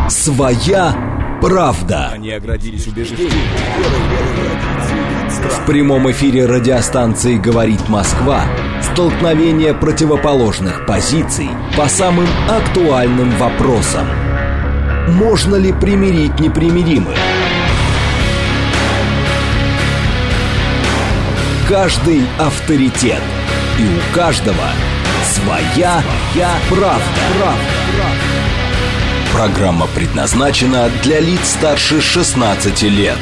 Своя правда. Они оградились убеждением. В прямом эфире радиостанции «Говорит Москва» столкновение противоположных позиций по самым актуальным вопросам. Можно ли примирить непримиримых? Каждый авторитет. И у каждого своя правда. Программа предназначена для лиц старше 16 лет.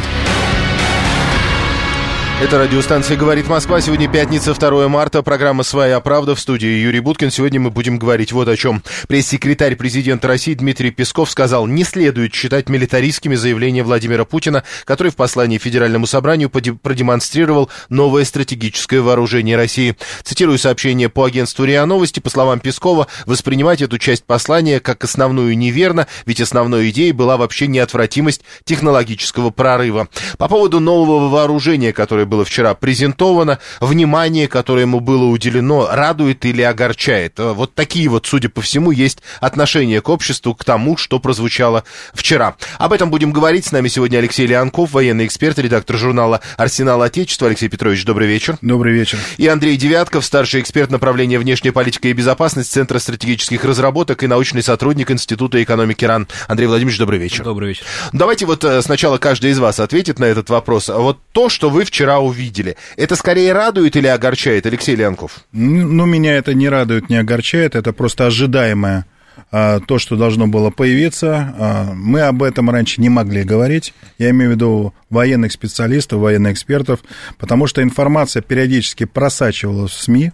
Это радиостанция «Говорит Москва». Сегодня пятница, 2 марта. Программа «Своя правда». В студии Юрий Буткин. Сегодня мы будем говорить вот о чем. Пресс-секретарь президента России Дмитрий Песков сказал: не следует считать милитаристскими заявления Владимира Путина, который в послании Федеральному собранию продемонстрировал новое стратегическое вооружение России. Цитирую сообщение по агентству РИА Новости. По словам Пескова, воспринимать эту часть послания как основную неверно, ведь основной идеей была вообще неотвратимость технологического прорыва. По поводу нового вооружения, которое было вчера презентовано, внимание, которое ему было уделено, радует или огорчает? Вот такие вот, судя по всему, есть отношения к обществу, к тому, что прозвучало вчера. Об этом будем говорить. С нами сегодня Алексей Леонков, военный эксперт, редактор журнала «Арсенал Отечества». Алексей Петрович, добрый вечер. Добрый вечер. И Андрей Девятков, старший эксперт направления внешняя политика и безопасность Центра стратегических разработок и научный сотрудник Института экономики РАН. Андрей Владимирович, добрый вечер. Добрый вечер. Давайте вот сначала каждый из вас ответит на этот вопрос. Вот то, что вы вчера увидели, это скорее радует или огорчает, Алексей Леонков? Ну, меня это не радует, не огорчает, это просто ожидаемое то, что должно было появиться. Мы об этом раньше не могли говорить, я имею в виду военных специалистов, военных экспертов, потому что информация периодически просачивалась в СМИ.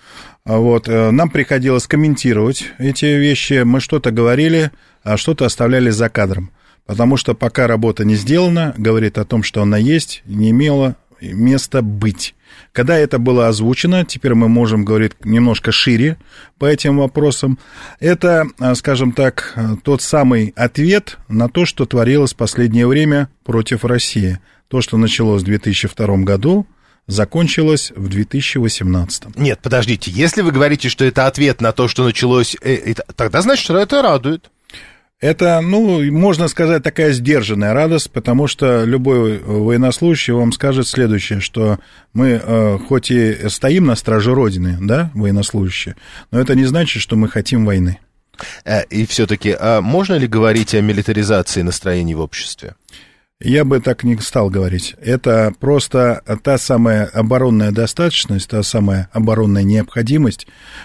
Вот, нам приходилось комментировать эти вещи, мы что-то говорили, а что-то оставляли за кадром, потому что пока работа не сделана, говорит о том, что она есть, не имела место быть. Когда это было озвучено, теперь мы можем говорить немножко шире по этим вопросам, это, скажем так, тот самый ответ на то, что творилось в последнее время против России. То, что началось в 2002 году, закончилось в 2018. Нет, подождите, если вы говорите, что это ответ на то, что началось, тогда значит, что это радует. Это, можно сказать, такая сдержанная радость, потому что любой военнослужащий вам скажет следующее, что мы хоть и стоим на страже Родины, да, военнослужащие, но это не значит, что мы хотим войны. И все-таки, можно ли говорить о милитаризации настроений в обществе? Я бы так не стал говорить. Это просто та самая оборонная достаточность, та самая оборонная необходимость,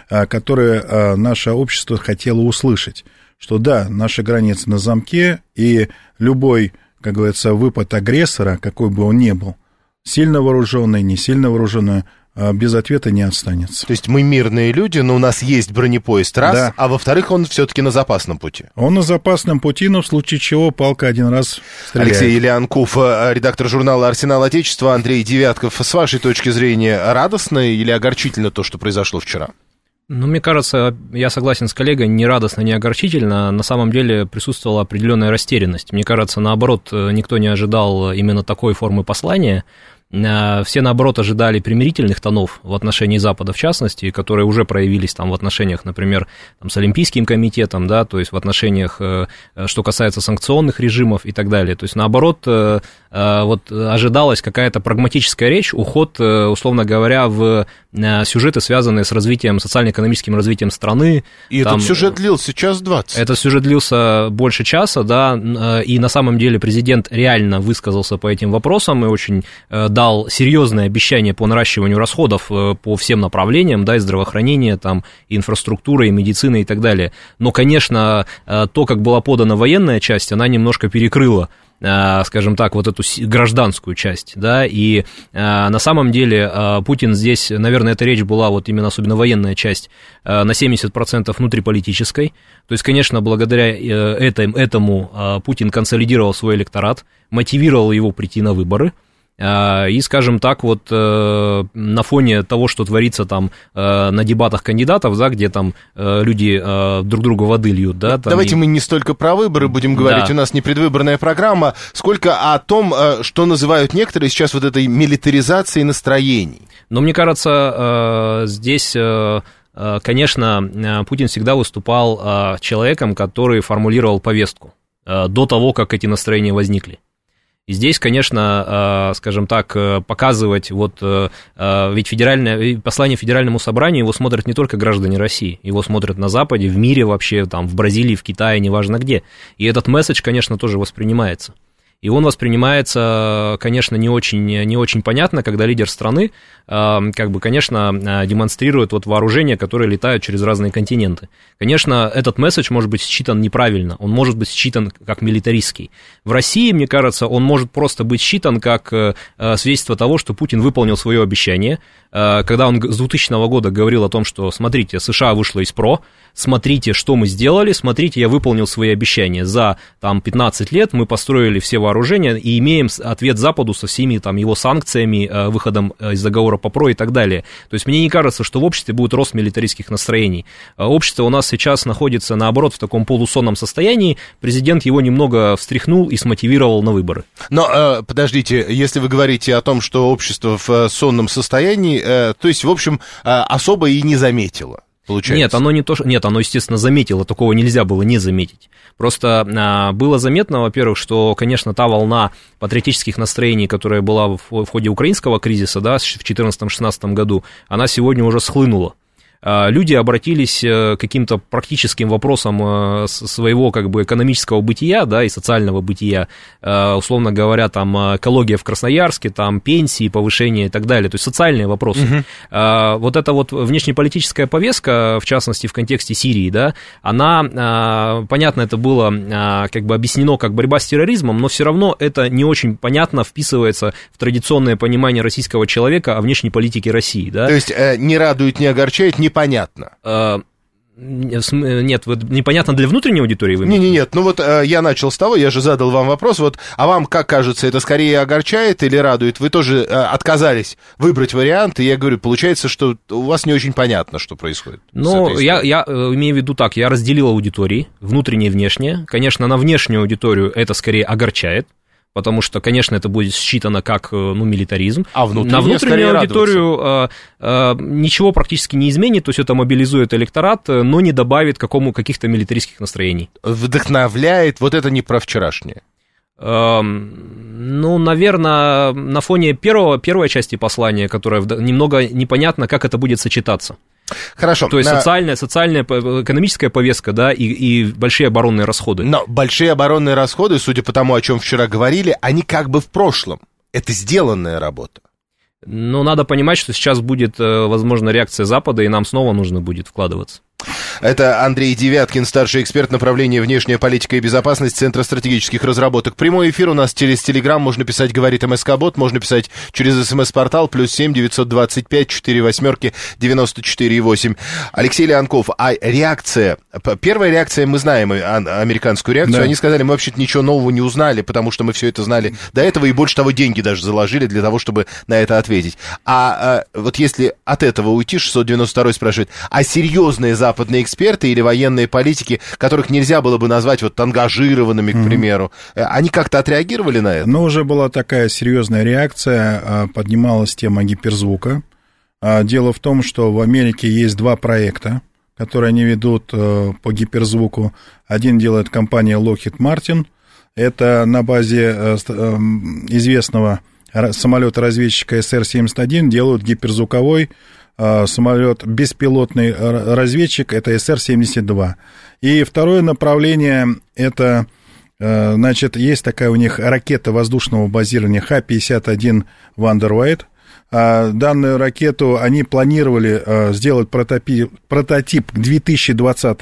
которую наше общество хотело услышать. Что да, наши границы на замке, и любой, как говорится, выпад агрессора, какой бы он ни был, сильно вооруженный, не сильно вооруженный, без ответа не останется. То есть мы мирные люди, но у нас есть бронепоезд, раз, да. А во-вторых, он все-таки на запасном пути. Он на запасном пути, но в случае чего палка один раз стреляет. Алексей Леонков, редактор журнала «Арсенал Отечества», Андрей Девятков. С вашей точки зрения, радостно или огорчительно то, что произошло вчера? Мне кажется, я согласен с коллегой, не радостно, не огорчительно. На самом деле присутствовала определенная растерянность. Мне кажется, наоборот, никто не ожидал именно такой формы послания. Все, наоборот, ожидали примирительных тонов в отношении Запада, в частности, которые уже проявились там в отношениях, например, там, с Олимпийским комитетом, да, то есть в отношениях, что касается санкционных режимов и так далее. То есть, наоборот, вот ожидалась какая-то прагматическая речь, уход, условно говоря, в сюжеты, связанные с развитием, социально-экономическим развитием страны. И там, этот сюжет длился 1:20. Этот сюжет длился больше часа, да, и на самом деле президент реально высказался по этим вопросам и очень дал серьезное обещание по наращиванию расходов по всем направлениям, да, и здравоохранения, там, и инфраструктуры, и медицины, и так далее. Но, конечно, то, как была подана военная часть, она немножко перекрыла, скажем так, вот эту гражданскую часть, да, и на самом деле Путин здесь, наверное, эта речь была, вот именно особенно военная часть, на 70% внутриполитической, то есть, конечно, благодаря этому Путин консолидировал свой электорат, мотивировал его прийти на выборы. И, скажем так, вот на фоне того, что творится там на дебатах кандидатов, да, где там люди друг другу воды льют, да. Там давайте мы не столько про выборы будем говорить, да. У нас не предвыборная программа, сколько о том, что называют некоторые сейчас вот этой милитаризацией настроений. Но мне кажется, здесь... Конечно, Путин всегда выступал человеком, который формулировал повестку. до того, как эти настроения возникли. И здесь, конечно, скажем так, показывать, ведь послание Федеральному собранию его смотрят не только граждане России, его смотрят на Западе, в мире вообще, там, в Бразилии, в Китае, неважно где. И этот месседж, конечно, тоже воспринимается. И он воспринимается, конечно, не очень понятно, когда лидер страны, конечно, демонстрирует вооружения, которые летают через разные континенты. Конечно, этот месседж может быть считан неправильно, он может быть считан как милитаристский. В России, мне кажется, он может просто быть считан как свидетельство того, что Путин выполнил свое обещание, когда он с 2000 года говорил о том, что, смотрите, США вышла из ПРО, смотрите, что мы сделали, смотрите, я выполнил свои обещания. За 15 лет мы построили все вооружения и имеем ответ Западу со всеми его санкциями, выходом из договора по ПРО и так далее. То есть мне не кажется, что в обществе будет рост милитаристских настроений. Общество у нас сейчас находится, наоборот, в таком полусонном состоянии. Президент его немного встряхнул и смотивировал на выборы. Но, подождите, если вы говорите о том, что общество в сонном состоянии, то есть, в общем, особо и не заметило. Получается. Нет, оно, естественно, заметило, такого нельзя было не заметить. Просто было заметно, во-первых, что, конечно, та волна патриотических настроений, которая была в ходе украинского кризиса, да, в 2014-2016 году, она сегодня уже схлынула. Люди обратились к каким-то практическим вопросам своего экономического бытия, да, и социального бытия, условно говоря, там экология в Красноярске, там пенсии, повышение и так далее, то есть социальные вопросы. Вот эта внешнеполитическая повестка, в частности, в контексте Сирии, да, она, понятно, это было объяснено как борьба с терроризмом, но все равно это не очень понятно вписывается в традиционное понимание российского человека о внешней политике России, да. То есть не радует, не огорчает, непонятно. Нет, непонятно для внутренней аудитории вы имеете? Нет, я начал с того, я же задал вам вопрос, а вам, как кажется, это скорее огорчает или радует? Вы тоже отказались выбрать вариант, и я говорю, получается, что у вас не очень понятно, что происходит. Ну, я имею в виду так, я разделил аудитории, внутреннее и внешнее. Конечно, на внешнюю аудиторию это скорее огорчает, потому что, конечно, это будет считано как милитаризм. А на внутреннюю аудиторию ничего практически не изменит, то есть это мобилизует электорат, но не добавит каких-то милитаристских настроений. Вдохновляет, это не про вчерашнее. Наверное, на фоне первой части послания, которая немного непонятно, как это будет сочетаться. Хорошо. То есть социальная, экономическая повестка, да, и большие оборонные расходы. Но большие оборонные расходы, судя по тому, о чем вчера говорили, они как бы в прошлом. Это сделанная работа. Но надо понимать, что сейчас будет, возможно, реакция Запада, и нам снова нужно будет вкладываться. Это Андрей Девяткин, старший эксперт направления внешняя политика и безопасность Центра стратегических разработок. Прямой эфир у нас через Телеграм, можно писать, говорит МСК-бот, можно писать через СМС-портал, +7 925 48 94 8. Алексей Леонков, реакция, первая реакция, мы знаем американскую реакцию, да. Они сказали, мы вообще-то ничего нового не узнали, потому что мы все это знали до этого, и больше того, деньги даже заложили для того, чтобы на это ответить. Если от этого уйти, 692 спрашивает, серьезные западные эксперты или военные политики, которых нельзя было бы назвать ангажированными, к примеру, они как-то отреагировали на это? Уже была такая серьезная реакция, поднималась тема гиперзвука. Дело в том, что в Америке есть два проекта, которые они ведут по гиперзвуку. Один делает компания Lockheed Martin, это на базе известного самолета-разведчика СР-71 делают гиперзвуковой самолет, беспилотный разведчик, это СР-72. И второе направление, это, есть такая у них ракета воздушного базирования Х-51 Вандервайт. Данную ракету они планировали сделать прототип к 2020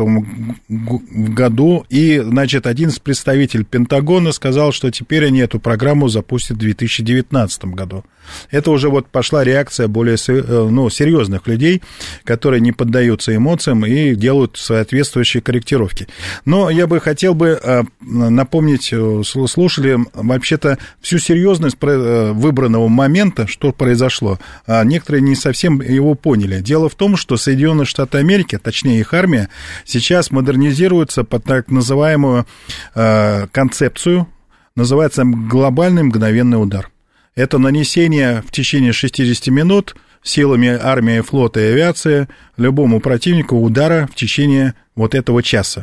году, и, один из представителей Пентагона сказал, что теперь они эту программу запустят в 2019 году. Это уже пошла реакция более серьезных людей, которые не поддаются эмоциям и делают соответствующие корректировки. Но я бы хотел напомнить слушателям вообще-то всю серьезность выбранного момента, что произошло. Некоторые не совсем его поняли. Дело в том, что Соединенные Штаты Америки, точнее их армия, сейчас модернизируется под так называемую концепцию, называется глобальный мгновенный удар. Это нанесение в течение 60 минут силами армии, флота и авиации любому противнику удара в течение этого часа.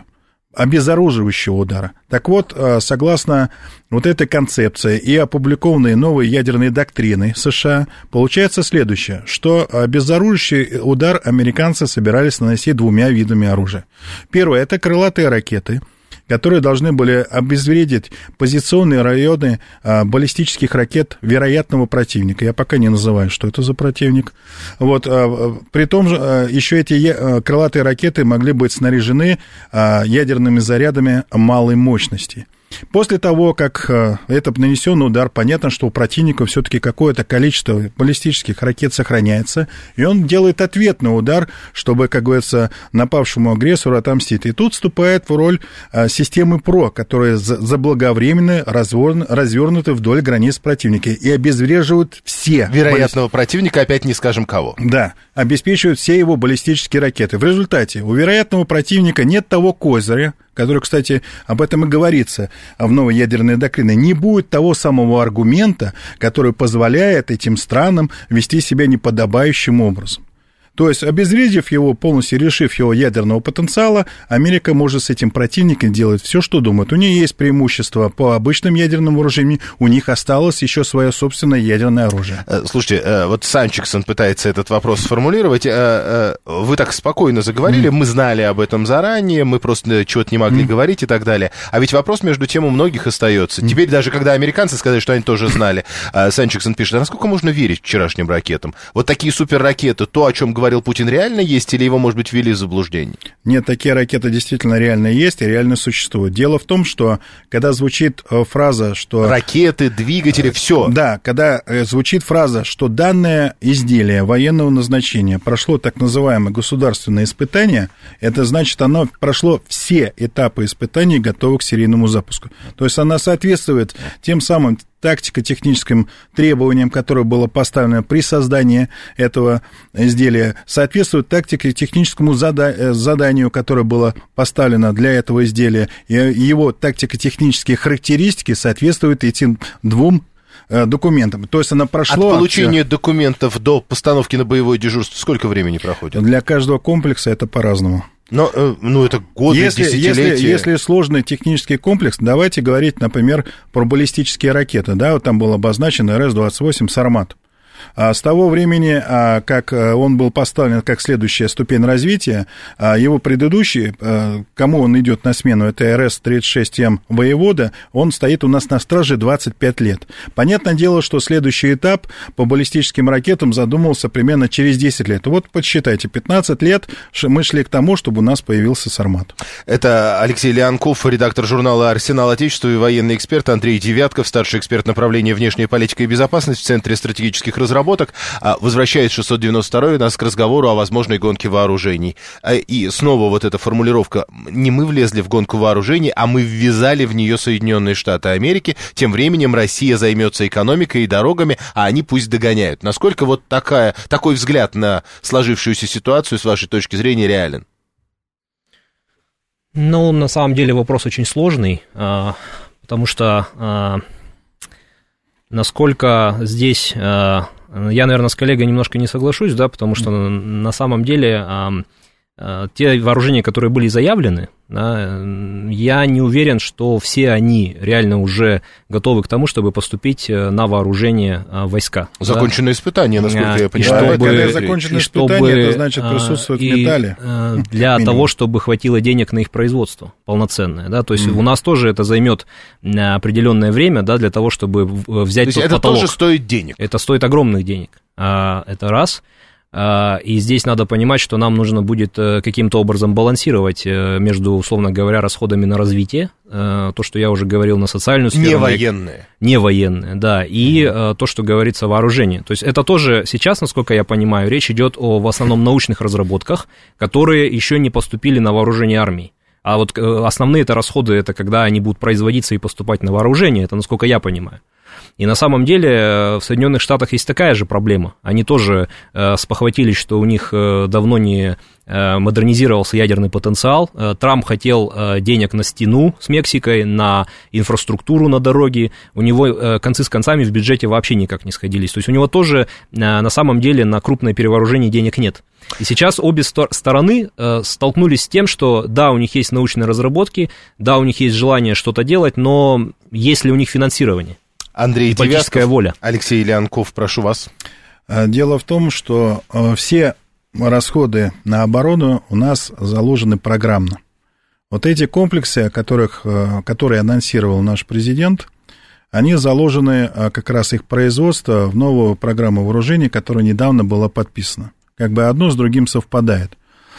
обезоруживающего удара. Так вот, согласно вот этой концепции и опубликованной новой ядерной доктриной США, получается следующее, что обезоруживающий удар американцы собирались наносить двумя видами оружия. Первое – это крылатые ракеты, которые должны были обезвредить позиционные районы баллистических ракет вероятного противника. Я пока не называю, что это за противник. Вот, при том же, еще эти крылатые ракеты могли быть снаряжены ядерными зарядами малой мощности. После того, как это нанесенный удар, понятно, что у противника все-таки какое-то количество баллистических ракет сохраняется, и он делает ответный удар, чтобы, как говорится, напавшему агрессору отомстить. И тут вступает в роль системы ПРО, которые заблаговременно развернуты вдоль границ противника и обезвреживают все. Вероятного противника, опять не скажем кого. Да, обеспечивают все его баллистические ракеты. В результате у вероятного противника нет того козыря, который, кстати, об этом и говорится в новой ядерной доктрине, не будет того самого аргумента, который позволяет этим странам вести себя неподобающим образом. То есть, обезвредив его, полностью решив его ядерного потенциала, Америка может с этим противником делать все, что думает. У нее есть преимущество по обычным ядерным вооружениям, у них осталось еще свое собственное ядерное оружие. Слушайте, вот Санчиксон пытается этот вопрос сформулировать. Вы так спокойно заговорили, мы знали об этом заранее, мы просто чего-то не могли говорить и так далее. А ведь вопрос между тем у многих остается. Теперь даже когда американцы сказали, что они тоже знали, Санчиксон пишет, а насколько можно верить вчерашним ракетам? Вот такие суперракеты, то, о чем говорил Путин, реально есть, или его, может быть, ввели в заблуждение? Нет, такие ракеты действительно реально есть и реально существуют. Дело в том, что когда звучит фраза, что... Ракеты, двигатели, все. Да, когда звучит фраза, что данное изделие военного назначения прошло так называемое государственное испытание, это значит, оно прошло все этапы испытаний, готовы к серийному запуску. То есть она соответствует тем самым тактико-техническим требованиям, которое было поставлено при создании этого изделия, соответствует тактико-техническому заданию, которое было поставлено для этого изделия, и его тактико-технические характеристики соответствуют этим двум документам. То есть она прошло... От получения документов до постановки на боевое дежурство сколько времени проходит? Для каждого комплекса это по-разному. Но, это годы, десятилетия. Если сложный технический комплекс, давайте говорить, например, про баллистические ракеты. Да, вот там был обозначен РС-28 «Сармат». А с того времени, как он был поставлен как следующая ступень развития, его предыдущий, кому он идет на смену, это РС-36М «Воевода», он стоит у нас на страже 25 лет. Понятное дело, что следующий этап по баллистическим ракетам задумывался примерно через 10 лет. Вот подсчитайте, 15 лет мы шли к тому, чтобы у нас появился «Сармат». Это Алексей Леонков, редактор журнала «Арсенал Отечества», и военный эксперт Андрей Девятков, старший эксперт направления внешняя политика и безопасность в Центре стратегических разработок. Возвращает 692-й нас к разговору о возможной гонке вооружений. И снова вот эта формулировка: не мы влезли в гонку вооружений, а мы ввязали в нее Соединенные Штаты Америки. Тем временем Россия займется экономикой и дорогами, а они пусть догоняют. Насколько вот такой взгляд на сложившуюся ситуацию, с вашей точки зрения, реален? Ну, на самом деле вопрос очень сложный, потому что насколько здесь... Я, наверное, с коллегой немножко не соглашусь, да, потому что на самом деле те вооружения, которые были заявлены, да, я не уверен, что все они реально уже готовы к тому, чтобы поступить на вооружение войска. Законченное испытание, насколько я понимаю. Когда законченное испытание, это значит присутствует в металле. Для того, чтобы хватило денег на их производство полноценное. Да, то есть у нас тоже это займет определенное время, да, для того, чтобы взять тот потолок. Это тоже стоит денег. Это стоит огромных денег. Это раз. И здесь надо понимать, что нам нужно будет каким-то образом балансировать между, условно говоря, расходами на развитие, то, что я уже говорил, на социальную сферу. Не военные, да, и то, что говорится, вооружение. То есть это тоже сейчас, насколько я понимаю, речь идет в основном научных разработках, которые еще не поступили на вооружение армии. А вот основные это расходы, это когда они будут производиться и поступать на вооружение, это насколько я понимаю. И на самом деле в Соединенных Штатах есть такая же проблема. Они тоже спохватились, что у них давно не модернизировался ядерный потенциал. Трамп хотел денег на стену с Мексикой, на инфраструктуру на дороге. У него концы с концами в бюджете вообще никак не сходились. То есть у него тоже на самом деле на крупное перевооружение денег нет. И сейчас обе стороны столкнулись с тем, что да, у них есть научные разработки, да, у них есть желание что-то делать, но есть ли у них финансирование? Андрей политическая воля. Алексей Леонков, прошу вас. Дело в том, что все расходы на оборону у нас заложены программно. Вот эти комплексы, которые анонсировал наш президент, они заложены, как раз их производство, в новую программу вооружений, которая недавно была подписана. Как бы одно с другим совпадает.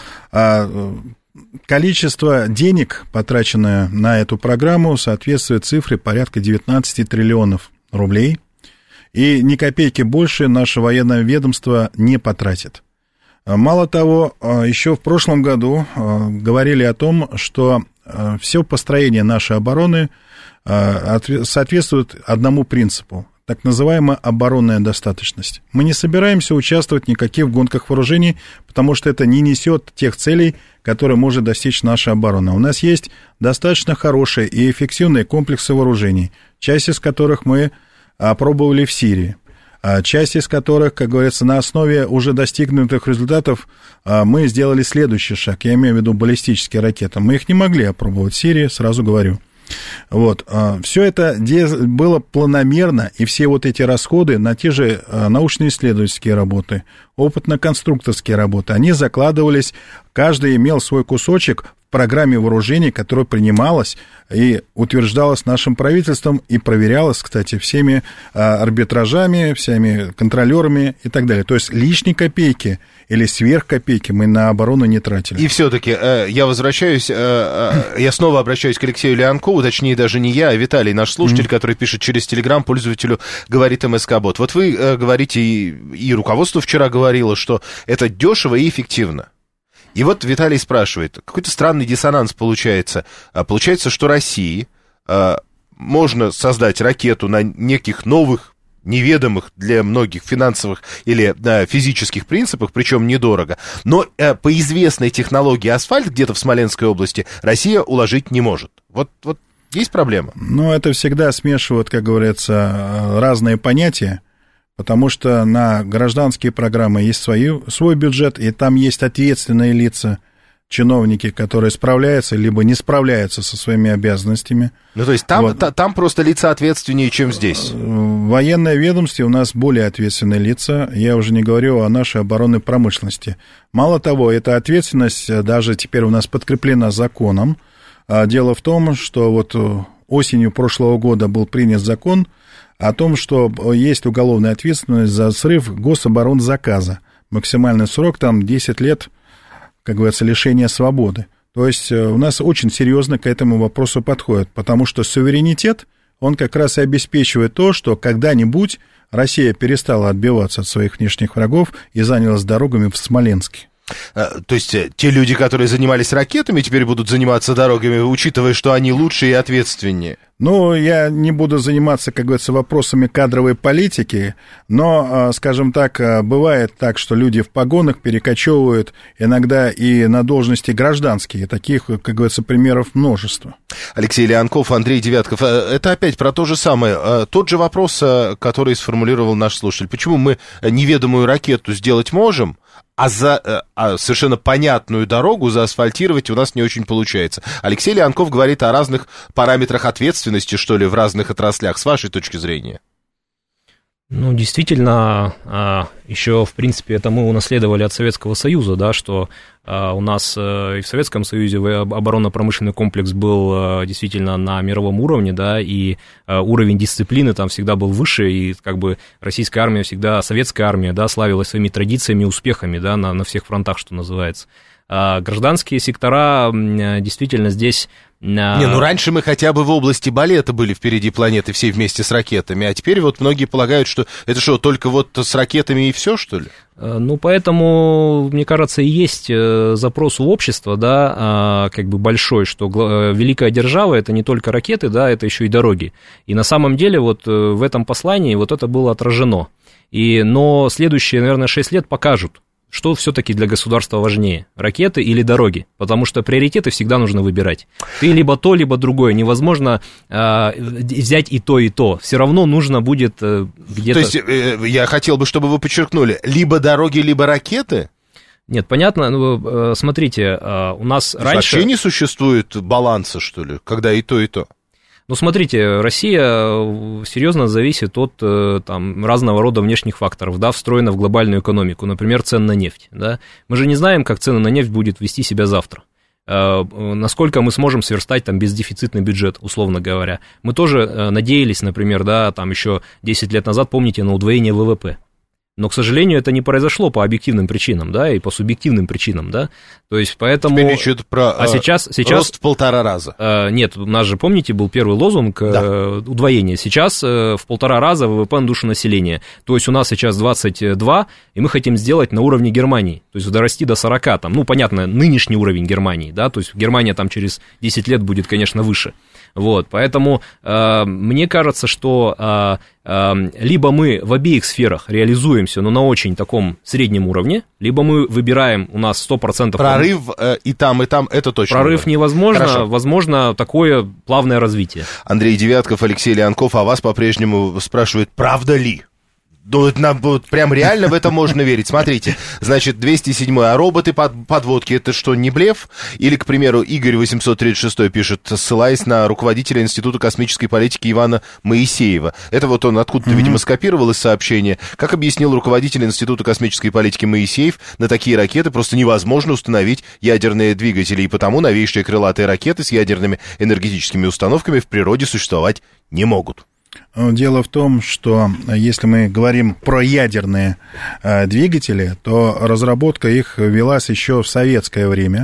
Количество денег, потраченное на эту программу, соответствует цифре порядка 19 триллионов рублей, и ни копейки больше наше военное ведомство не потратит. Мало того, еще в прошлом году говорили о том, что все построение нашей обороны соответствует одному принципу, так называемая оборонная достаточность. Мы не собираемся участвовать никаких в гонках вооружений, потому что это не несет тех целей, которые может достичь наша оборона. У нас есть достаточно хорошие и эффективные комплексы вооружений, часть из которых мы опробовали в Сирии. Часть из которых, как говорится, на основе уже достигнутых результатов мы сделали следующий шаг. Я имею в виду баллистические ракеты. Мы их не могли опробовать в Сирии, сразу говорю. Вот. Все это было планомерно, и все вот эти расходы на те же научно-исследовательские работы, опытно-конструкторские работы, они закладывались, каждый имел свой кусочек в программе вооружений, которая принималась и утверждалась нашим правительством и проверялась, кстати, всеми арбитражами, всеми контролерами и так далее. То есть лишней копейки или сверхкопейки мы на оборону не тратили. И все-таки я снова обращаюсь к Алексею Леонкову, точнее даже не я, а Виталий, наш слушатель, который пишет через Телеграм пользователю «Говорит МСК-бот». Вот вы говорите, и руководство вчера говорило, что это дешево и эффективно. И вот Виталий спрашивает, какой-то странный диссонанс получается. Получается, что России можно создать ракету на неких новых, неведомых для многих финансовых или физических принципах, причем недорого, но по известной технологии асфальт где-то в Смоленской области Россия уложить не может. Вот есть проблема? Ну, это всегда смешивают, как говорится, разные понятия. Потому что на гражданские программы есть свой бюджет, и там есть ответственные лица, чиновники, которые справляются, либо не справляются со своими обязанностями. Ну, то есть там просто лица ответственнее, чем здесь? В военное ведомстве у нас более ответственные лица, я уже не говорю о нашей оборонной промышленности. Мало того, эта ответственность даже теперь у нас подкреплена законом. Дело в том, что вот осенью прошлого года был принят закон о том, что есть уголовная ответственность за срыв гособоронзаказа. Максимальный срок там 10 лет, как говорится, лишения свободы. То есть у нас очень серьезно к этому вопросу подходят, потому что суверенитет, он как раз и обеспечивает то, что когда-нибудь Россия перестала отбиваться от своих внешних врагов и занялась дорогами в Смоленске. То есть те люди, которые занимались ракетами, теперь будут заниматься дорогами, учитывая, что они лучше и ответственнее? Ну, я не буду заниматься, как говорится, вопросами кадровой политики, но, скажем так, бывает так, что люди в погонах перекочевывают иногда и на должности гражданские. Таких, как говорится, примеров множество. Алексей Леонков, Андрей Девятков. Это опять про то же самое. Тот же вопрос, который сформулировал наш слушатель. Почему мы неведомую ракету сделать можем, а совершенно понятную дорогу заасфальтировать у нас не очень получается? Алексей Леонков говорит о разных параметрах ответственности, что ли, в разных отраслях. С вашей точки зрения? Ну, действительно, еще, в принципе, это мы унаследовали от Советского Союза, да, что у нас и в Советском Союзе оборонно-промышленный комплекс был действительно на мировом уровне, да, и уровень дисциплины там всегда был выше, и как бы российская армия всегда, советская армия, да, славилась своими традициями и успехами, да, на всех фронтах, что называется. Гражданские сектора действительно здесь Не, раньше мы хотя бы в области балета были впереди планеты все вместе с ракетами, а теперь вот многие полагают, что это что, только вот с ракетами и все, что ли? Поэтому, мне кажется, и есть запрос у общества, да, как бы большой, что великая держава — это не только ракеты, да, это еще и дороги. И на самом деле вот в этом послании вот это было отражено. Но следующие, наверное, 6 лет покажут, что все-таки для государства важнее, ракеты или дороги, потому что приоритеты всегда нужно выбирать. Ты либо то, либо другое, невозможно взять и то, и то. Все равно нужно будет где-то... То есть я хотел бы, чтобы вы подчеркнули, либо дороги, либо ракеты? Нет, понятно, смотрите, у нас раньше... Вообще не существует баланса, что ли, когда и то, и то? Смотрите, Россия серьезно зависит от там, разного рода внешних факторов, да, встроена в глобальную экономику, например, цен на нефть. Да. Мы же не знаем, как цены на нефть будут вести себя завтра. Насколько мы сможем сверстать там бездефицитный бюджет, условно говоря. Мы тоже надеялись, например, да, там еще 10 лет назад, помните, на удвоение ВВП. Но, к сожалению, это не произошло по объективным причинам, да, и по субъективным причинам, да, то есть поэтому... Теперь речь идет про сейчас рост в 1,5 раза. Нет, у нас же, помните, был первый лозунг удвоения, сейчас в 1,5 раза ВВП на душу населения, то есть у нас сейчас 22, и мы хотим сделать на уровне Германии, то есть дорасти до 40, там, понятно, нынешний уровень Германии, да, то есть Германия там через 10 лет будет, конечно, выше. Вот, поэтому мне кажется, что либо мы в обеих сферах реализуемся, но на очень таком среднем уровне, либо мы выбираем, у нас 100%... Прорыв и там, это точно. Прорыв невозможно, хорошо. Возможно такое плавное развитие. Андрей Девятков, Алексей Леонков, а вас по-прежнему спрашивают, правда ли? Вот прям реально в это можно верить. Смотрите, значит, 207-й, а роботы подводки, это что, не блеф? Или, к примеру, Игорь 836 пишет, ссылаясь на руководителя Института космической политики Ивана Моисеева. Это вот он откуда-то, видимо, скопировал из сообщения. Как объяснил руководитель Института космической политики Моисеев, на такие ракеты просто невозможно установить ядерные двигатели, и потому новейшие крылатые ракеты с ядерными энергетическими установками в природе существовать не могут. Дело в том, что если мы говорим про ядерные двигатели, то разработка их велась еще в советское время.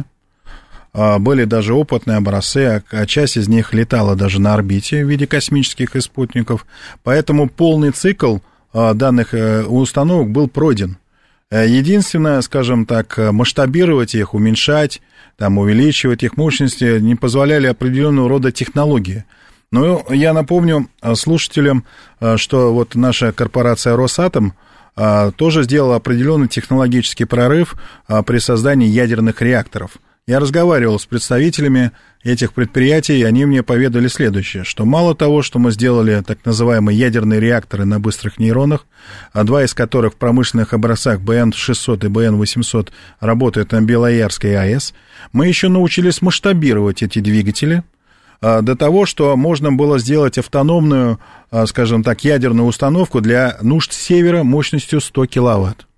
Были даже опытные образцы, а часть из них летала даже на орбите в виде космических спутников. Поэтому полный цикл данных установок был пройден. Единственное, скажем так, масштабировать их, уменьшать, там, увеличивать их мощности не позволяли определенного рода технологии. Но я напомню слушателям, что вот наша корпорация «Росатом» тоже сделала определенный технологический прорыв при создании ядерных реакторов. Я разговаривал с представителями этих предприятий, и они мне поведали следующее, что мало того, что мы сделали так называемые ядерные реакторы на быстрых нейронах, два из которых в промышленных образцах БН-600 и БН-800 работают на Белоярской АЭС, мы еще научились масштабировать эти двигатели, до того, что можно было сделать автономную, скажем так, ядерную установку для нужд севера мощностью 100 киловатт.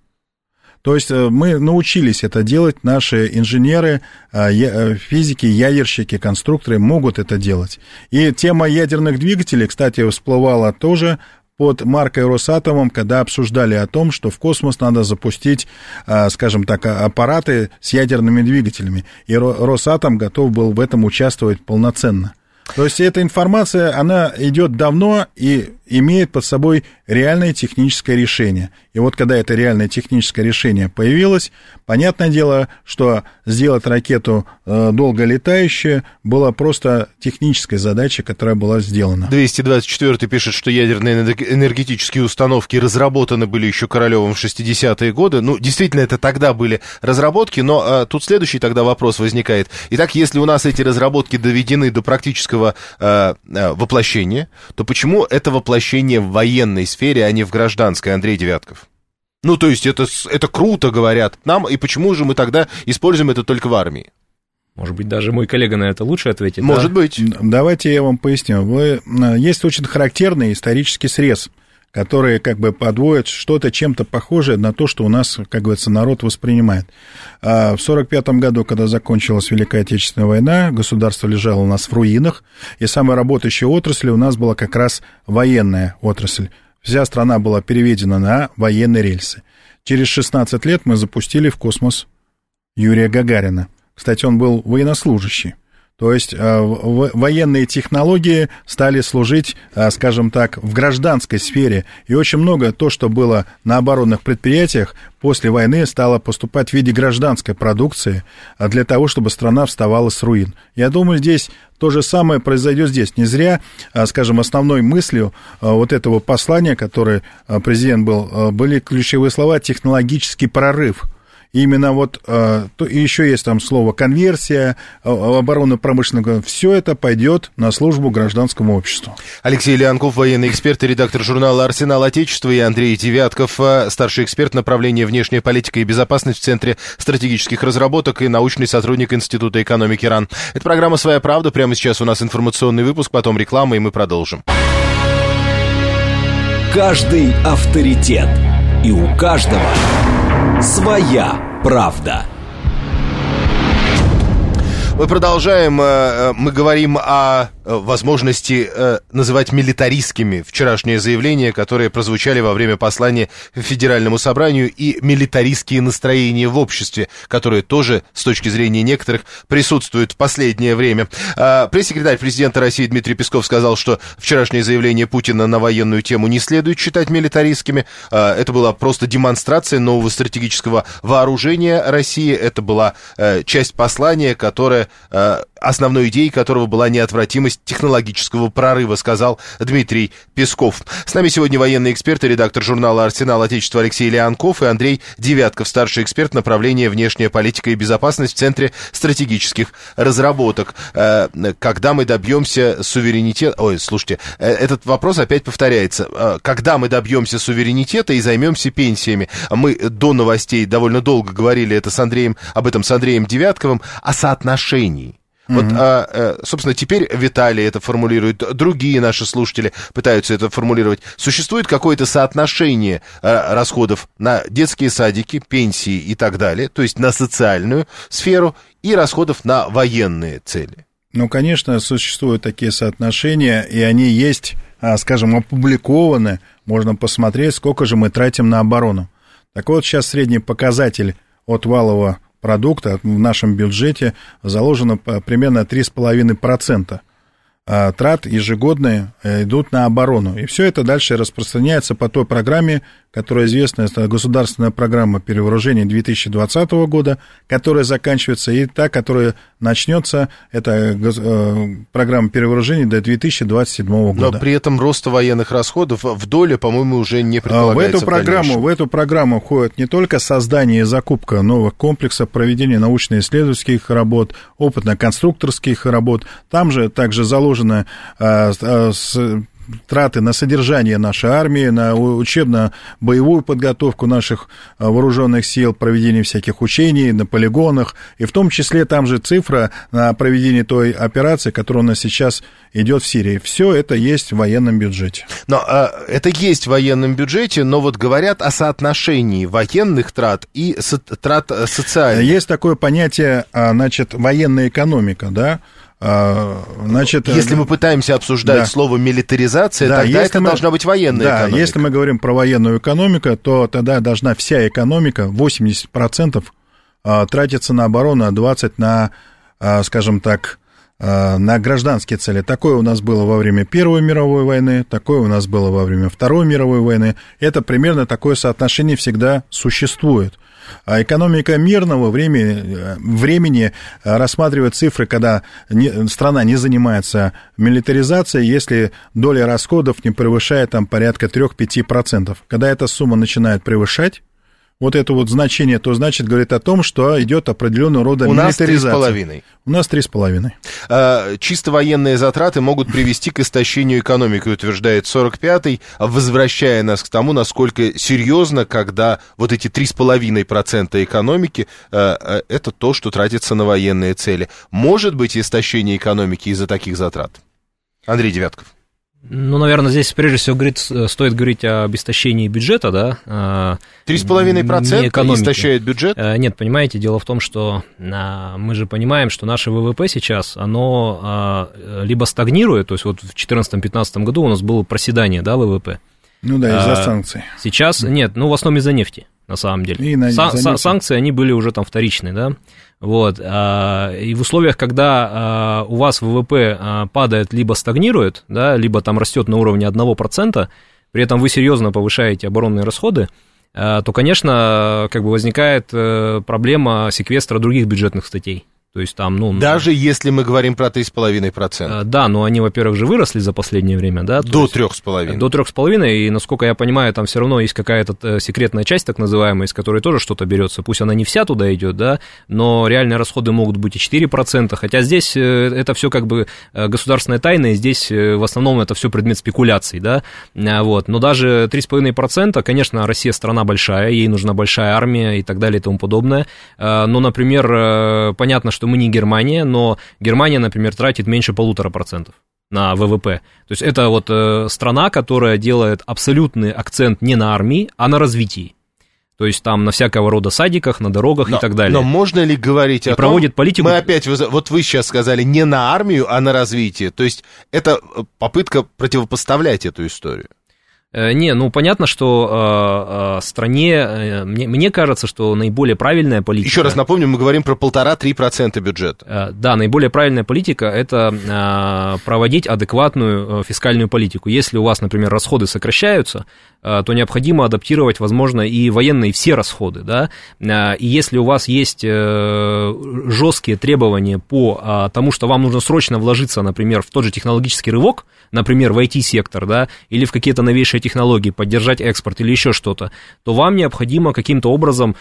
То есть мы научились это делать, наши инженеры, физики, ядерщики, конструкторы могут это делать. И тема ядерных двигателей, кстати, всплывала тоже под маркой «Росатомом», когда обсуждали о том, что в космос надо запустить, скажем так, аппараты с ядерными двигателями. И «Росатом» готов был в этом участвовать полноценно. То есть эта информация, она идет давно и имеет под собой реальное техническое решение. И вот когда это реальное техническое решение появилось, понятное дело, что сделать ракету долголетающую была просто техническая задача, которая была сделана. 224 пишет, что ядерные энергетические установки разработаны были еще Королевым в 60-е годы. Ну, действительно, это тогда были разработки, но тут следующий тогда вопрос возникает. Итак, если у нас эти разработки доведены до практического воплощения, то почему это воплощение в военной сфере, а не в гражданской, Андрей Девятков? Ну, то есть это круто, говорят нам, и почему же мы тогда используем это только в армии? Может быть, даже мой коллега на это лучше ответит. Может быть. Давайте я вам поясню. Есть очень характерный исторический срез, который как бы подводит что-то чем-то похожее на то, что у нас, как говорится, народ воспринимает. В 1945 году, когда закончилась Великая Отечественная война, государство лежало у нас в руинах, и самая работающая отрасль у нас была как раз военная отрасль. Вся страна была переведена на военные рельсы. Через 16 лет мы запустили в космос Юрия Гагарина. Кстати, он был военнослужащий. То есть военные технологии стали служить, скажем так, в гражданской сфере. И очень много то, что было на оборонных предприятиях, после войны стало поступать в виде гражданской продукции для того, чтобы страна вставала с руин. Я думаю, здесь то же самое произойдет здесь. Не зря, скажем, основной мыслью вот этого послания, которое президент были ключевые слова «технологический прорыв». Именно вот, еще есть там слово «конверсия», оборонно-промышленного, все это пойдет на службу гражданскому обществу. Алексей Леонков, военный эксперт и редактор журнала «Арсенал Отечества», и Андрей Девятков, старший эксперт направления «Внешняя политика и безопасность» в Центре стратегических разработок и научный сотрудник Института экономики РАН. Это программа «Своя правда». Прямо сейчас у нас информационный выпуск, потом реклама, и мы продолжим. Каждый авторитет. И у каждого своя правда. Мы продолжаем, мы говорим о возможности называть милитаристскими вчерашние заявления, которые прозвучали во время послания Федеральному собранию, и милитаристские настроения в обществе, которые тоже, с точки зрения некоторых, присутствуют в последнее время. Пресс-секретарь президента России Дмитрий Песков сказал, что вчерашнее заявление Путина на военную тему не следует считать милитаристскими. Это была просто демонстрация нового стратегического вооружения России. Это была часть послания, которая, основной идеей которого была неотвратимость технологического прорыва, сказал Дмитрий Песков. С нами сегодня военный эксперт и редактор журнала «Арсенал Отечества» Алексей Леонков и Андрей Девятков, старший эксперт направления «Внешняя политика и безопасность» в Центре стратегических разработок. Когда мы добьемся суверенитета... Ой, слушайте, этот вопрос опять повторяется. Когда мы добьемся суверенитета и займемся пенсиями? Мы до новостей довольно долго говорили об этом с Андреем Девятковым, о соотношении. Вот, собственно, теперь Виталий это формулирует, другие наши слушатели пытаются это формулировать. Существует какое-то соотношение расходов на детские садики, пенсии и так далее, то есть на социальную сферу, и расходов на военные цели? Ну, конечно, существуют такие соотношения, и они есть, скажем, опубликованы. Можно посмотреть, сколько же мы тратим на оборону. Так вот, сейчас средний показатель от валового продукта в нашем бюджете заложено примерно 3,5%. Трат ежегодные идут на оборону. И все это дальше распространяется по той программе, которая известна, это государственная программа перевооружения 2020 года, которая заканчивается, и та, которая начнется, это программа перевооружения до 2027 года. Но при этом роста военных расходов в доле, по-моему, уже не предполагается. В эту программу входит не только создание и закупка новых комплексов, проведение научно-исследовательских работ, опытно-конструкторских работ, там же также заложено траты на содержание нашей армии, на учебно-боевую подготовку наших вооруженных сил, проведение всяких учений на полигонах, и в том числе там же цифра на проведение той операции, которая у нас сейчас идет в Сирии. Все это есть в военном бюджете. Но это есть в военном бюджете, но вот говорят о соотношении военных трат и трат социальных. Есть такое понятие, значит, военная экономика, да? Значит, если мы пытаемся обсуждать слово милитаризация, тогда это должна быть военная экономика. Если мы говорим про военную экономику, то тогда должна вся экономика, 80% тратиться на оборону, а 20% на, скажем так, на гражданские цели. Такое у нас было во время Первой мировой войны, такое у нас было во время Второй мировой войны. Это примерно такое соотношение всегда существует. А экономика мирного времени рассматривает цифры, когда страна не занимается милитаризацией, если доля расходов не превышает там порядка 3-5%. Когда эта сумма начинает превышать вот это вот значение, то значит, говорит о том, что идет определенного рода милитаризация. У нас 3,5. У нас 3,5. Чисто военные затраты могут привести к истощению экономики, утверждает 45-й, возвращая нас к тому, насколько серьезно, когда вот эти 3,5% экономики, это то, что тратится на военные цели. Может быть истощение экономики из-за таких затрат? Андрей Девятков. Ну, наверное, здесь прежде всего стоит говорить об истощении бюджета, да. 3,5% истощает бюджет? Нет, понимаете, дело в том, что мы же понимаем, что наше ВВП сейчас, оно либо стагнирует, то есть вот в 2014-2015 году у нас было проседание, да, ВВП. Ну да, из-за санкций. Сейчас, нет, в основном из-за нефти. на самом деле. Санкции, они были уже там вторичные, да. Вот. И в условиях, когда у вас ВВП падает, либо стагнирует, да, либо там растет на уровне 1%, при этом вы серьезно повышаете оборонные расходы, то, конечно, как бы возникает проблема секвестра других бюджетных статей. То есть там, даже если мы говорим про 3,5%. Да, но они, во-первых, же выросли за последнее время, да? До 3,5%. До 3,5%, и, насколько я понимаю, там все равно есть какая-то секретная часть, так называемая, из которой тоже что-то берется. Пусть она не вся туда идет, да, но реальные расходы могут быть и 4%, хотя здесь это все как бы государственная тайна, и здесь в основном это все предмет спекуляций, да, вот. Но даже 3,5%, конечно, Россия страна большая, ей нужна большая армия и так далее и тому подобное, но, например, понятно, что мы не Германия, но Германия, например, тратит меньше 1,5% на ВВП. То есть это вот страна, которая делает абсолютный акцент не на армии, а на развитии. То есть там на всякого рода садиках, на дорогах и так далее. Но можно ли говорить о том... проводит политику... Мы опять... Вот вы сейчас сказали не на армию, а на развитие. То есть это попытка противопоставлять эту историю. Не, понятно, что стране, мне кажется, что наиболее правильная политика... Еще раз напомню, мы говорим про 1,5-3% бюджета. Да, наиболее правильная политика – это проводить адекватную фискальную политику. Если у вас, например, расходы сокращаются, то необходимо адаптировать, возможно, и военные все расходы, да, и если у вас есть жесткие требования по тому, что вам нужно срочно вложиться, например, в тот же технологический рывок, например, в IT-сектор, да, или в какие-то новейшие технологии, поддержать экспорт или еще что-то, то вам необходимо каким-то образом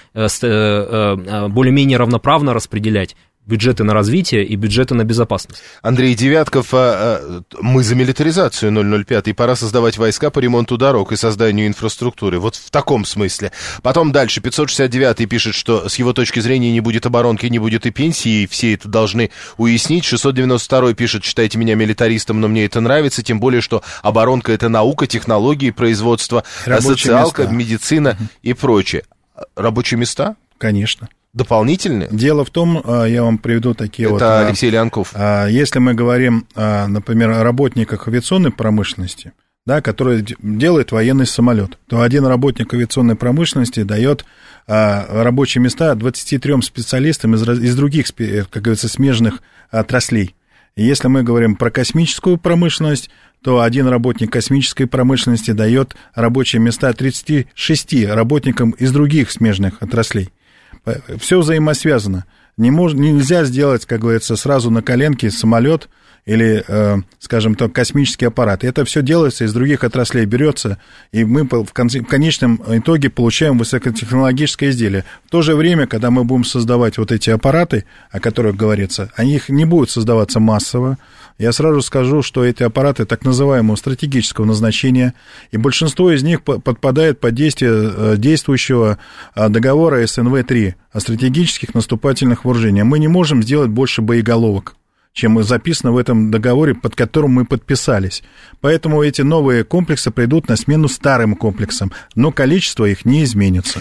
более-менее равноправно распределять бюджеты на развитие и бюджеты на безопасность. Андрей Девятков, мы за милитаризацию 005, и пора создавать войска по ремонту дорог и созданию инфраструктуры. Вот в таком смысле. Потом дальше, 569 пишет, что с его точки зрения не будет оборонки, не будет и пенсии, и все это должны уяснить. 692 пишет, считайте меня милитаристом, но мне это нравится, тем более, что оборонка — это наука, технологии, производство, социалка, медицина и прочее. Рабочие места? Конечно. Дополнительные? Дело в том, я вам приведу такие Это Алексей Леонков. Если мы говорим, например, о работниках авиационной промышленности, да, который делает военный самолет, то один работник авиационной промышленности дает рабочие места 23 специалистам из других, как говорится, смежных отраслей. И если мы говорим про космическую промышленность, то один работник космической промышленности дает рабочие места 36 работникам из других смежных отраслей. Все взаимосвязано. Нельзя сделать, как говорится, сразу на коленке самолет или, скажем так, космический аппарат. Это все делается из других отраслей, берется, и мы в конечном итоге получаем высокотехнологическое изделие. В то же время, когда мы будем создавать вот эти аппараты, о которых говорится, их не будут создаваться массово. Я сразу скажу, что эти аппараты так называемого стратегического назначения, и большинство из них подпадает под действие действующего договора СНВ-3 о стратегических наступательных вооружениях. Мы не можем сделать больше боеголовок, чем записано в этом договоре, под которым мы подписались. Поэтому эти новые комплексы придут на смену старым комплексам, но количество их не изменится.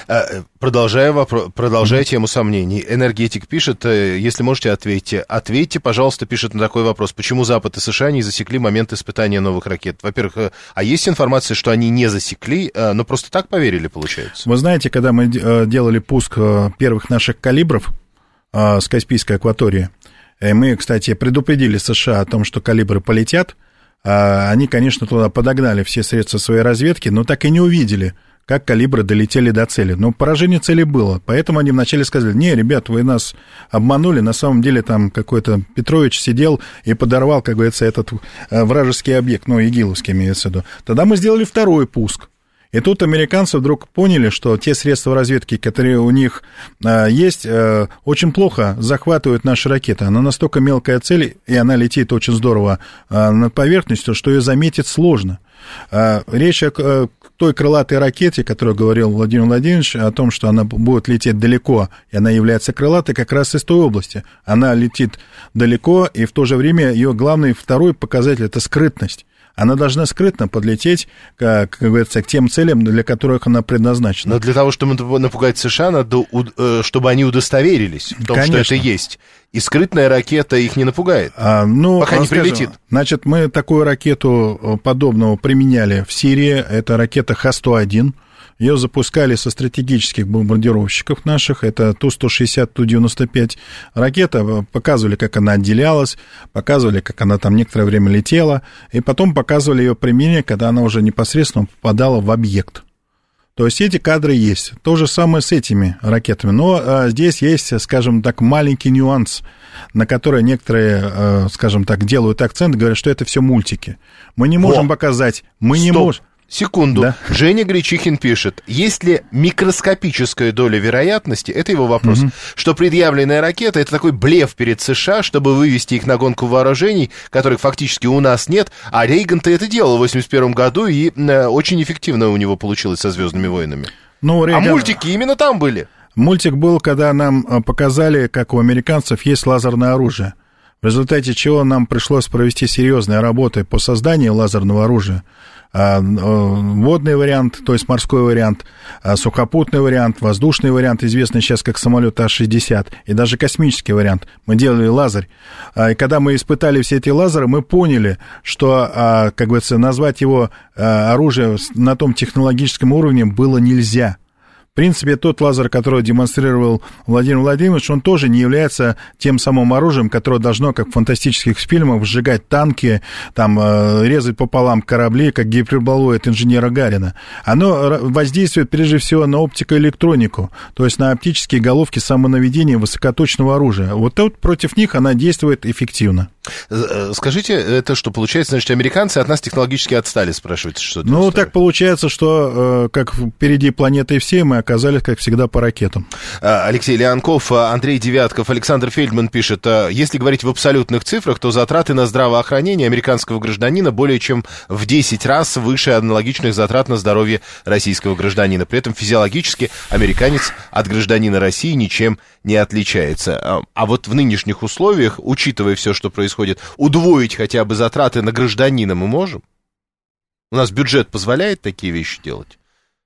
Продолжая тему сомнений, энергетик пишет, если можете, ответьте. Ответьте, пожалуйста, пишет на такой вопрос. Почему Запад и США не засекли момент испытания новых ракет? Во-первых, а есть информация, что они не засекли, но просто так поверили, получается? Вы знаете, когда мы делали пуск первых наших калибров с Каспийской акватории, мы, кстати, предупредили США о том, что калибры полетят. Они, конечно, туда подогнали все средства своей разведки, но так и не увидели, как калибры долетели до цели. Но поражение цели было, поэтому они вначале сказали: не, ребят, вы нас обманули, на самом деле там какой-то Петрович сидел и подорвал, как говорится, этот вражеский объект, игиловский имеется в виду. Тогда мы сделали второй пуск. И тут американцы вдруг поняли, что те средства разведки, которые у них есть, очень плохо захватывают наши ракеты. Она настолько мелкая цель, и она летит очень здорово над поверхностью, что ее заметить сложно. Речь о той крылатой ракете, о которой говорил Владимир Владимирович, о том, что она будет лететь далеко, и она является крылатой как раз из той области. Она летит далеко, и в то же время ее главный второй показатель – это скрытность. Она должна скрытно подлететь, как говорится, к тем целям, для которых она предназначена. Но для того, чтобы напугать США, надо, чтобы они удостоверились в том, конечно, что это есть. И скрытная ракета их не напугает, пока не прилетит. Значит, мы такую ракету подобного применяли в Сирии. Это ракета Х-101. Ее запускали со стратегических бомбардировщиков наших, это Ту-160, Ту-95. Ракета, показывали, как она отделялась, показывали, как она там некоторое время летела, и потом показывали ее применение, когда она уже непосредственно попадала в объект. То есть эти кадры есть. То же самое с этими ракетами. Но здесь есть, скажем так, маленький нюанс, на который некоторые, скажем так, делают акцент, говорят, что это все мультики. Мы не можем показать, мы не можем... Секунду. Да? Женя Гречихин пишет, есть ли микроскопическая доля вероятности, это его вопрос, что предъявленная ракета — это такой блеф перед США, чтобы вывести их на гонку вооружений, которых фактически у нас нет, а Рейган-то это делал в 1981 году, и очень эффективно у него получилось со «Звездными войнами». Ну, Рейган... А мультики именно там были. Мультик был, когда нам показали, как у американцев есть лазерное оружие, в результате чего нам пришлось провести серьезные работы по созданию лазерного оружия. Водный вариант, то есть морской вариант, сухопутный вариант, воздушный вариант, известный сейчас как самолет А-60, и даже космический вариант. Мы делали лазер. И когда мы испытали все эти лазеры, мы поняли, что, как говорится, назвать его оружие на том технологическом уровне было нельзя. В принципе, тот лазер, который демонстрировал Владимир Владимирович, он тоже не является тем самым оружием, которое должно, как в фантастических фильмах, сжигать танки, там, резать пополам корабли, как гиперболоид инженера Гарина. Оно воздействует, прежде всего, на оптикоэлектронику, то есть на оптические головки самонаведения высокоточного оружия. Вот тут против них она действует эффективно. Скажите, это что, получается, значит, американцы от нас технологически отстали, спрашиваете, что это? Ну, так получается, что, как впереди планеты всей, мы оказались, как всегда, по ракетам. Алексей Леонков, Андрей Девятков, Александр Фельдман пишет, если говорить в абсолютных цифрах, то затраты на здравоохранение американского гражданина более чем в 10 раз выше аналогичных затрат на здоровье российского гражданина. При этом физиологически американец от гражданина России ничем не отличается. А вот в нынешних условиях, учитывая все, что происходит, удвоить хотя бы затраты на гражданина мы можем? У нас бюджет позволяет такие вещи делать?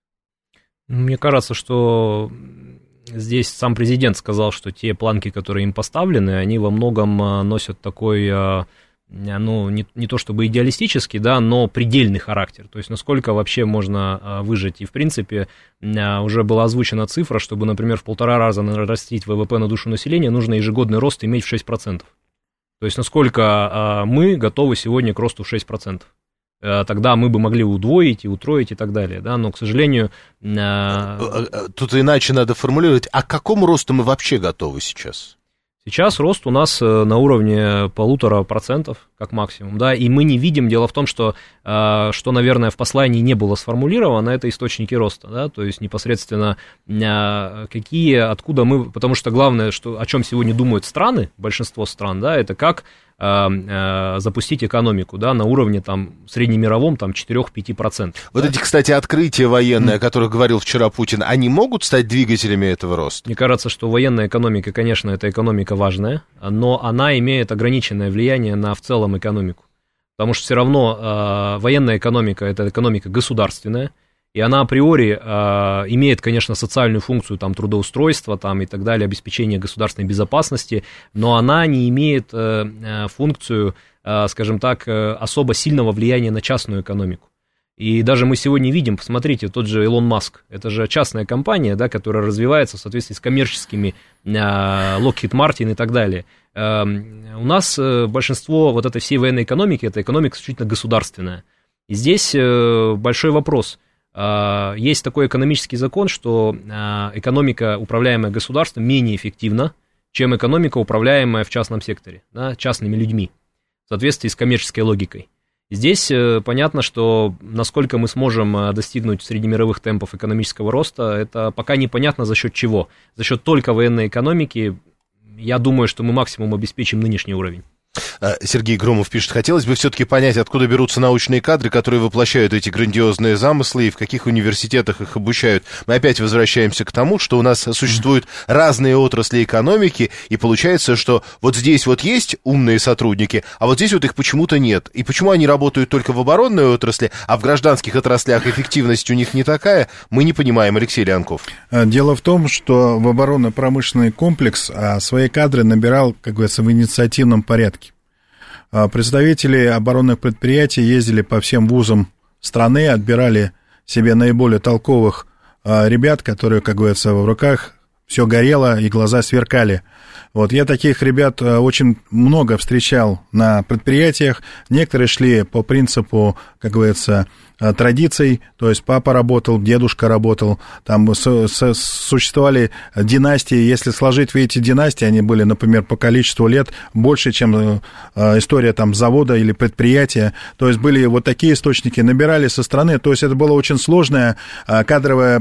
Мне кажется, что здесь сам президент сказал, что те планки, которые им поставлены, они во многом носят такой, ну, не то чтобы идеалистический, да, но предельный характер. То есть, насколько вообще можно выжить. И, в принципе, уже была озвучена цифра, чтобы, например, в 1,5 раза нарастить ВВП на душу населения, нужно ежегодный рост иметь в 6%. То есть, насколько мы готовы сегодня к росту в 6%. Тогда мы бы могли удвоить и утроить и так далее, да, но, к сожалению... Тут иначе надо формулировать, а к какому росту мы вообще готовы сейчас? Сейчас рост у нас на уровне 1,5%, как максимум, да, и мы не видим, дело в том, что, наверное, в послании не было сформулировано, это источники роста, да, то есть непосредственно какие, откуда мы, потому что главное, что, о чем сегодня думают страны, большинство стран, да, это как запустить экономику, да, на уровне там среднемировом там 4-5%. Вот эти, кстати, открытия военные, о которых говорил вчера Путин, они могут стать двигателями этого роста? Мне кажется, что военная экономика, конечно, это экономика важная, но она имеет ограниченное влияние на в целом экономику, потому что все равно военная экономика это экономика государственная, и она априори имеет, конечно, социальную функцию там, трудоустройства там, и так далее, обеспечения государственной безопасности, но она не имеет функцию, скажем так, особо сильного влияния на частную экономику. И даже мы сегодня видим, посмотрите, тот же Илон Маск, это же частная компания, да, которая развивается в соответствии с коммерческими, Lockheed Martin и так далее. У нас большинство вот этой всей военной экономики, это экономика исключительно государственная. И здесь большой вопрос. Есть такой экономический закон, что экономика, управляемая государством, менее эффективна, чем экономика, управляемая в частном секторе, да, частными людьми, в соответствии с коммерческой логикой. Здесь понятно, что насколько мы сможем достигнуть среднемировых темпов экономического роста, это пока непонятно за счет чего. За счет только военной экономики, я думаю, что мы максимум обеспечим нынешний уровень. Сергей Громов пишет, хотелось бы все-таки понять, откуда берутся научные кадры, которые воплощают эти грандиозные замыслы, и в каких университетах их обучают. Мы опять возвращаемся к тому, что у нас существуют разные отрасли экономики, и получается, что вот здесь вот есть умные сотрудники, а вот здесь вот их почему-то нет. И почему они работают только в оборонной отрасли, а в гражданских отраслях эффективность у них не такая, мы не понимаем. Алексей Леонков. Дело в том, что в оборонно-промышленный комплекс свои кадры набирал, как говорится, в инициативном порядке. Представители оборонных предприятий ездили по всем вузам страны, отбирали себе наиболее толковых ребят, которые, как говорится, в руках все горело и глаза сверкали. Вот, я таких ребят очень много встречал на предприятиях. Некоторые шли по принципу, как говорится, традиций, то есть папа работал, дедушка работал, там существовали династии, если сложить эти династии, они были, например, по количеству лет больше, чем история там завода или предприятия, то есть были вот такие источники, набирали со стороны, то есть это было очень сложное кадровый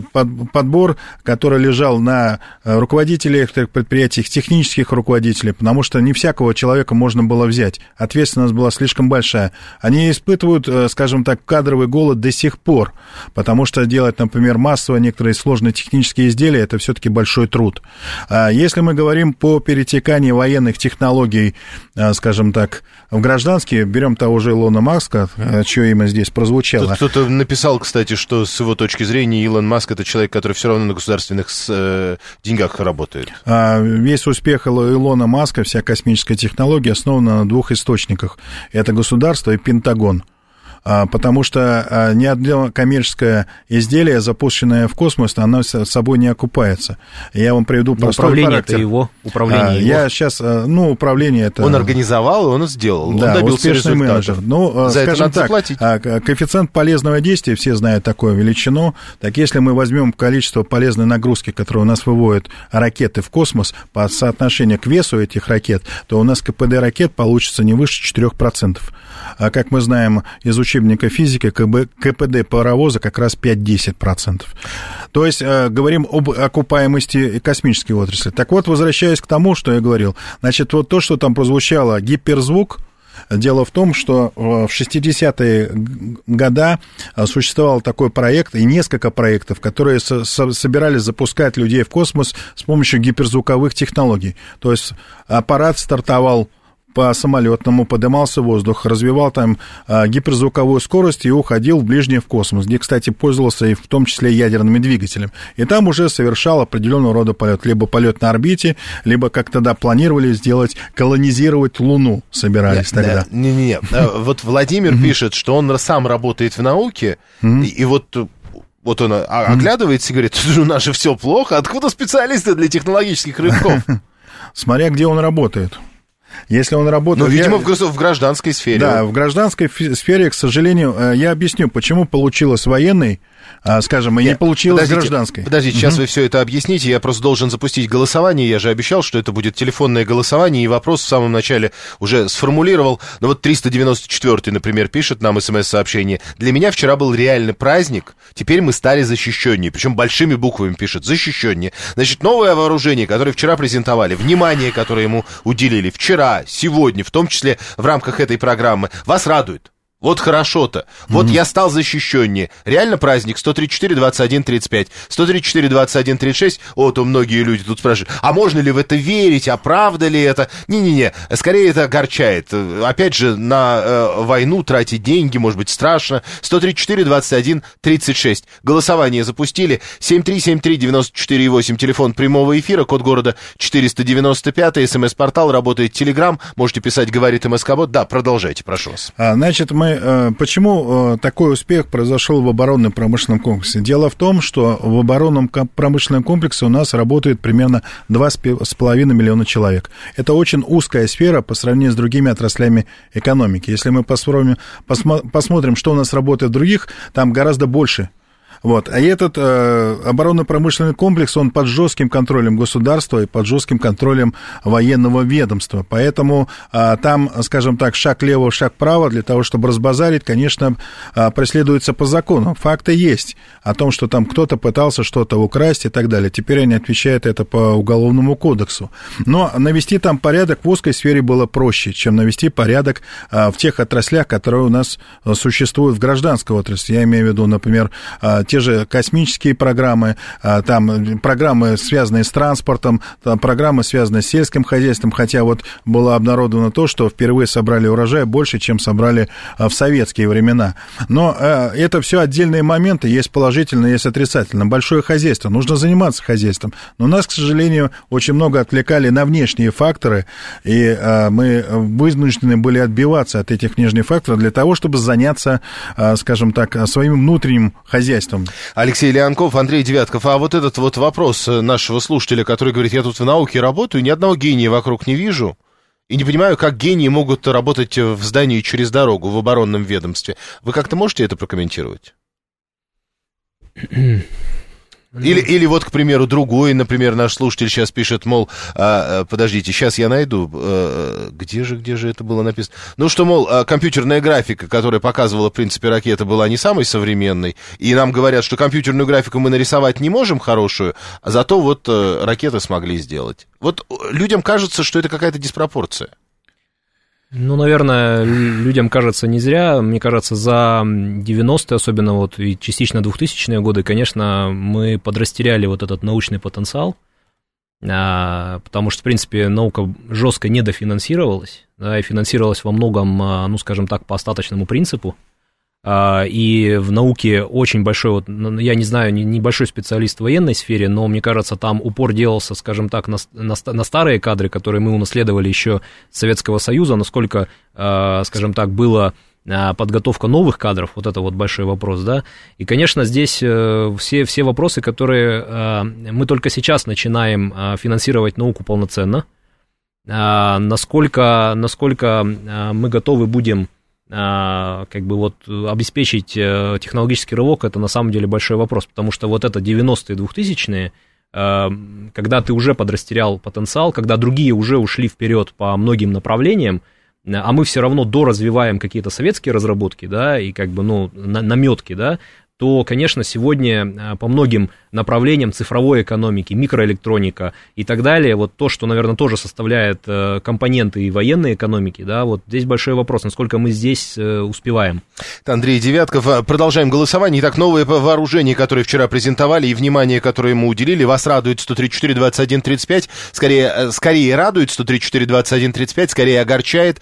подбор, который лежал на руководителях предприятий, технических руководителей, потому что не всякого человека можно было взять, ответственность была слишком большая. Они испытывают, скажем так, кадровый голод до сих пор, потому что делать, например, массово некоторые сложные технические изделия, это все-таки большой труд. Если мы говорим по перетеканию военных технологий, скажем так, в гражданские, берем того же Илона Маска, чье имя здесь прозвучало. Тут кто-то написал, кстати, что с его точки зрения Илон Маск — это человек, который все равно на государственных деньгах работает. Весь успех Илона Маска, вся космическая технология основана на двух источниках. Это государство и Пентагон. Потому что ни одно коммерческое изделие, запущенное в космос, оно с собой не окупается. Я вам приведу простой характер. Управление его. Я сейчас, управление это... Он организовал, и он сделал. Да, он добился успешный результата. менеджер. За скажем это надо так, коэффициент полезного действия, все знают такую величину. Так если мы возьмем количество полезной нагрузки, которые у нас выводят ракеты в космос, по соотношению к весу этих ракет, то у нас КПД ракет получится не выше 4%. А как мы знаем из учебника физики, КПД паровоза как раз 5-10%. То есть говорим об окупаемости космической отрасли. Так вот, возвращаясь к тому, что я говорил, значит, вот то, что там прозвучало, гиперзвук. Дело в том, что в 60-е годы существовал такой проект, и несколько проектов, которые собирались запускать людей в космос с помощью гиперзвуковых технологий. То есть аппарат стартовал по самолетному, поднимался в воздух, развивал там гиперзвуковую скорость и уходил в ближний в космос, где, кстати, пользовался и в том числе ядерными двигателями. И там уже совершал определенного рода полет. Либо полет на орбите, либо, как тогда планировали сделать, колонизировать Луну собирались тогда. Не-не-не. Вот Владимир пишет, что он сам работает в науке, и вот он оглядывается и говорит, у нас же все плохо, откуда специалисты для технологических рывков? Смотря где он работает. Если он работает... Ну, видимо, в гражданской сфере. Да, в гражданской сфере, к сожалению, я объясню, почему получилось военной, скажем, и не получилось гражданской. Подождите, сейчас вы все это объясните, я просто должен запустить голосование, я же обещал, что это будет телефонное голосование, и вопрос в самом начале уже сформулировал, но вот 394-й, например, пишет нам смс-сообщение: «Для меня вчера был реальный праздник, теперь мы стали защищеннее», причем большими буквами пишет «защищеннее». Значит, новое вооружение, которое вчера презентовали, внимание, которое ему уделили вчера, сегодня, в том числе в рамках этой программы, вас радует? Вот хорошо-то. Вот я стал защищеннее. Реально праздник 134-21-35. 134-21-36. Вот многие люди тут спрашивают, а можно ли в это верить, а правда ли это? Не-не-не, скорее это огорчает. Опять же, на войну тратить деньги, может быть, страшно. 134-21-36. Голосование запустили. 7373948, телефон прямого эфира, код города 495, смс-портал, работает Телеграм. Можете писать, говорит МСК-бот. Да, продолжайте, прошу вас. Значит, почему такой успех произошел в оборонном промышленном комплексе? Дело в том, что в оборонном промышленном комплексе у нас работает примерно 2,5 миллиона человек. Это очень узкая сфера по сравнению с другими отраслями экономики. Если мы посмотрим, что у нас работает в других, там гораздо больше. Вот. А этот оборонно-промышленный комплекс, он под жестким контролем государства и под жестким контролем военного ведомства. Поэтому там, скажем так, шаг лево, шаг вправо, для того, чтобы разбазарить, конечно, преследуется по закону. Факты есть о том, что там кто-то пытался что-то украсть и так далее. Теперь они отвечают это по Уголовному кодексу. Но навести там порядок в узкой сфере было проще, чем навести порядок в тех отраслях, которые у нас существуют в гражданской отрасли. Я имею в виду, например, те же космические программы, там программы, связанные с транспортом, там программы, связанные с сельским хозяйством, хотя вот было обнародовано то, что впервые собрали урожай больше, чем собрали в советские времена. Но это все отдельные моменты, есть положительно, есть отрицательно. Большое хозяйство, нужно заниматься хозяйством. Но нас, к сожалению, очень много отвлекали на внешние факторы, и мы вынуждены были отбиваться от этих внешних факторов для того, чтобы заняться, скажем так, своим внутренним хозяйством. специалистам. Алексей Леонков, Андрей Девятков. А вот этот вот вопрос нашего слушателя, который говорит, я тут в науке работаю, ни одного гения вокруг не вижу, и не понимаю, как гении могут работать в здании через дорогу, в оборонном ведомстве. Вы как-то можете это прокомментировать? Или вот, к примеру, другой, например, наш слушатель сейчас пишет, мол, подождите, сейчас я найду, где же это было написано? Ну, что, мол, компьютерная графика, которая показывала, в принципе, ракеты, была не самой современной, и нам говорят, что компьютерную графику мы нарисовать не можем хорошую, а зато вот ракеты смогли сделать. Вот людям кажется, что это какая-то диспропорция. Ну, наверное, людям кажется не зря. Мне кажется, за 90-е, особенно вот и частично 2000-е годы, конечно, мы подрастеряли вот этот научный потенциал, потому что, в принципе, наука жестко недофинансировалась, да, и финансировалась во многом, ну, скажем так, по остаточному принципу. И в науке очень большой, вот, я не знаю, небольшой специалист в военной сфере, но мне кажется, там упор делался, скажем так, на старые кадры, которые мы унаследовали еще с Советского Союза, насколько, скажем так, была подготовка новых кадров, вот это вот большой вопрос, да, и, конечно, здесь все вопросы, которые мы только сейчас начинаем финансировать науку полноценно, насколько мы готовы будем как бы вот обеспечить технологический рывок, это на самом деле большой вопрос, потому что вот это 90-е, 2000-е, когда ты уже подрастерял потенциал, когда другие уже ушли вперед по многим направлениям, а мы все равно доразвиваем какие-то советские разработки, да, и как бы, ну, наметки, да, то, конечно, сегодня по многим направлениям цифровой экономики, микроэлектроника и так далее, вот то, что, наверное, тоже составляет компоненты и военной экономики, да, вот здесь большой вопрос, насколько мы здесь успеваем. Андрей Девятков, продолжаем голосование. Итак, новые вооружения, которые вчера презентовали, и внимание, которое ему уделили, вас радует 134-21-35, скорее радует 134-21-35, скорее огорчает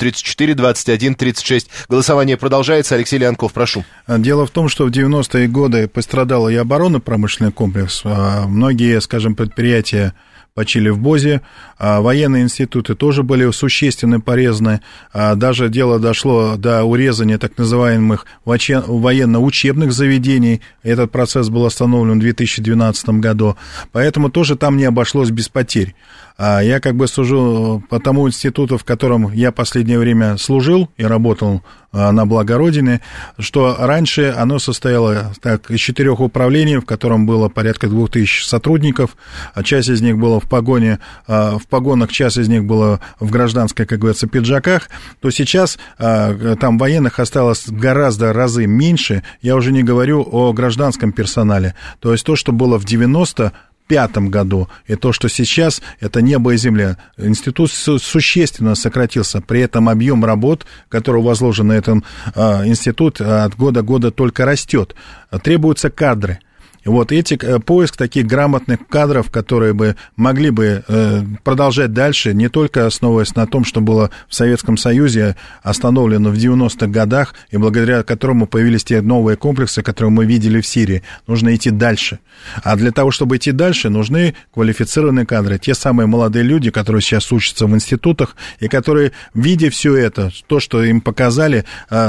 134-21-36. Голосование продолжается. Алексей Леонков, прошу. Дело в том, что в 90-е годы пострадал и оборонно-промышленный комплекс. Многие, скажем, предприятия почили в БОЗе, военные институты тоже были существенно порезаны, даже дело дошло до урезания так называемых военно-учебных заведений, этот процесс был остановлен в 2012 году, поэтому тоже там не обошлось без потерь. Я как бы сужу по тому институту, в котором я последнее время служил и работал на благо Родины, что раньше оно состояло так, из 4 управлений, в котором было порядка 2000 сотрудников, часть из них была в погонах, часть из них была в гражданской, как говорится, пиджаках, то сейчас там военных осталось гораздо разы меньше, я уже не говорю о гражданском персонале, то есть то, что было в 1995 году, и то, что сейчас, это небо и земля. Институт существенно сократился, при этом объем работ, который возложен на этот институт, от года к году только растет. Требуются кадры. Вот поиск таких грамотных кадров, которые бы могли бы продолжать дальше, не только основываясь на том, что было в Советском Союзе остановлено в 90-х годах, и благодаря которому появились те новые комплексы, которые мы видели в Сирии. Нужно идти дальше. А для того, чтобы идти дальше, нужны квалифицированные кадры. Те самые молодые люди, которые сейчас учатся в институтах, и которые, видя все это, то, что им показали,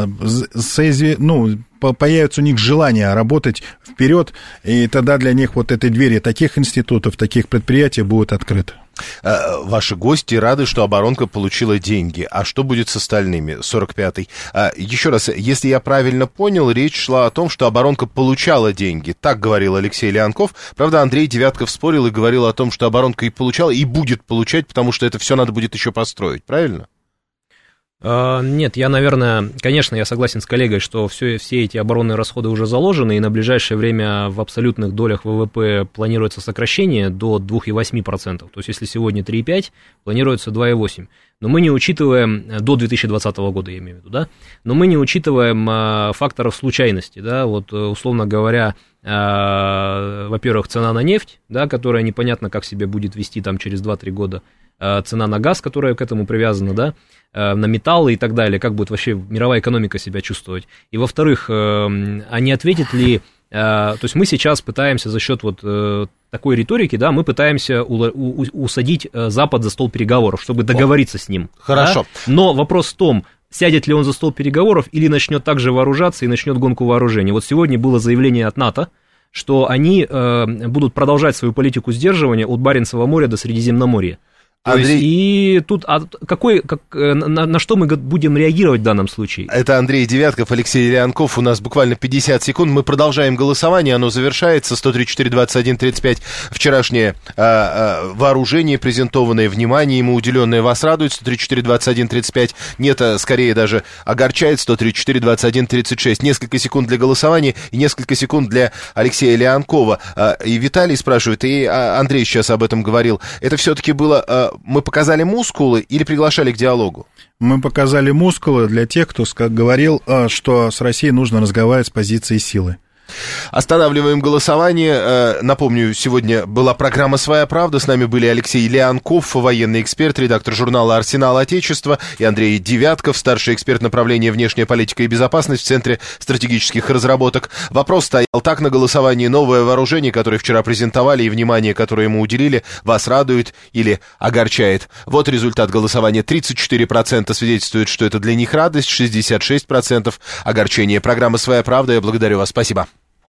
появится у них желание работать вперед, и тогда для них вот этой двери таких институтов, таких предприятий будут открыты. Ваши гости рады, что оборонка получила деньги. А что будет с остальными? 45-й. Еще раз, если я правильно понял, речь шла о том, что оборонка получала деньги. Так говорил Алексей Леонков. Правда, Андрей Девятков спорил и говорил о том, что оборонка и получала, и будет получать, потому что это все надо будет еще построить. Правильно? Нет, я, наверное, конечно, я согласен с коллегой, что все эти оборонные расходы уже заложены, и на ближайшее время в абсолютных долях ВВП планируется сокращение до 2,8%. То есть, если сегодня 3,5%, планируется 2,8%. Но мы не учитываем, до 2020 года, я имею в виду, да, но мы не учитываем факторов случайности, да, вот, условно говоря, во-первых, цена на нефть, да, которая непонятно, как себя будет вести там через 2-3 года, цена на газ, которая к этому привязана, да, на металлы и так далее, как будет вообще мировая экономика себя чувствовать. И, во-вторых, а не ответит ли... То есть мы сейчас пытаемся за счет вот такой риторики, да, мы пытаемся усадить Запад за стол переговоров, чтобы договориться с ним. Хорошо. Да? Но вопрос в том, сядет ли он за стол переговоров или начнет также вооружаться и начнет гонку вооружений. Вот сегодня было заявление от НАТО, что они будут продолжать свою политику сдерживания от Баренцева моря до Средиземноморья. Андрей... И тут на что мы будем реагировать в данном случае? Это Андрей Девятков, Алексей Леонков. У нас буквально 50 секунд. Мы продолжаем голосование. Оно завершается. 134-21-35. Вчерашнее вооружение, презентованное, внимание ему уделенное, вас радует. 134-21-35. Нет, скорее даже огорчает. 134-21-36. Несколько секунд для голосования и несколько секунд для Алексея Леонкова. И Виталий спрашивает, и Андрей сейчас об этом говорил. Это все-таки было... Мы показали мускулы или приглашали к диалогу? Мы показали мускулы для тех, кто говорил, что с Россией нужно разговаривать с позиции силы. Останавливаем голосование. Напомню, сегодня была программа «Своя правда». С нами были Алексей Леонков, военный эксперт, редактор журнала «Арсенал Отечества», и Андрей Девятков, старший эксперт направления «Внешняя политика и безопасность» в Центре стратегических разработок. Вопрос стоял так на голосовании: новое вооружение, которое вчера презентовали, и внимание, которое ему уделили, вас радует или огорчает? Вот результат голосования. 34% свидетельствуют, что это для них радость, 66% огорчение. Программа «Своя правда». Я благодарю вас. Спасибо.